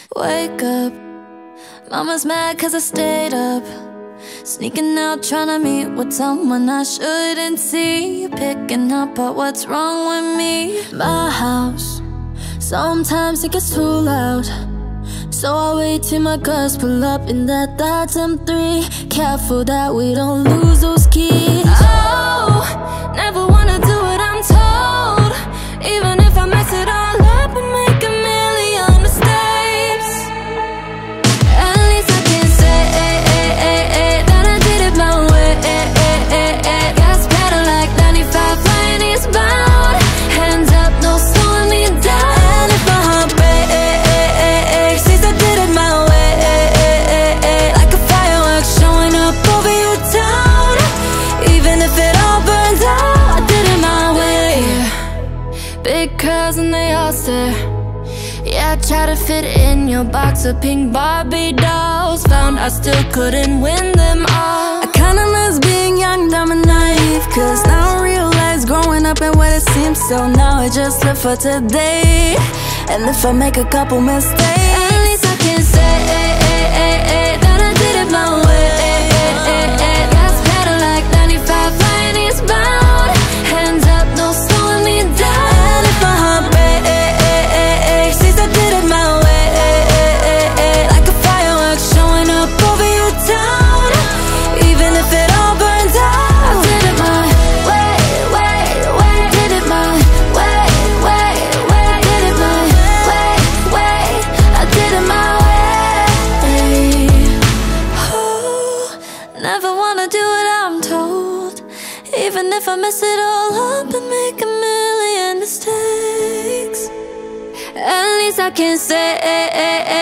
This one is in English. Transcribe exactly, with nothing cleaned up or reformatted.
Wake up, mama's mad cause I stayed up, sneaking out tryna meet with someone I shouldn't see, picking up at what's wrong with me. My house, sometimes it gets too loud, so I wait till my cars pull up in that that M three. Careful that we don't lose those keys. Oh, never wanna do what I'm told, even if I mess it all up and make a million mistakes. At least I can say that I did it my way. Gas pedal like ninety-five, flying eastbound, hands up, no slowing me down. And if my heart breaks, since I did it my way, like a firework showing up over your town. Even if it all burns out, I did it my way. Big curls and they all stare. Yeah, I tried to fit in your box of pink Barbie dolls, found I still couldn't win them all. I kinda miss being young, dumb and naive, cause now I realize growing up ain't what it seems. So now I just live for today, and if I make a couple mistakes, at least I can say that I did it my way. Gas pedal like ninety-five, flying eastbound, hands up, no slowing me down. And if my heart breaks, since I did it my way, like a firework showing up over your town. Even if it all burns out, I did it my way, way, way. Did it my way, way, way. Did it my way, way. I did it my way. Oh, never wanna do what I'm told, even if I mess it all up and make a million mistakes. At least I can say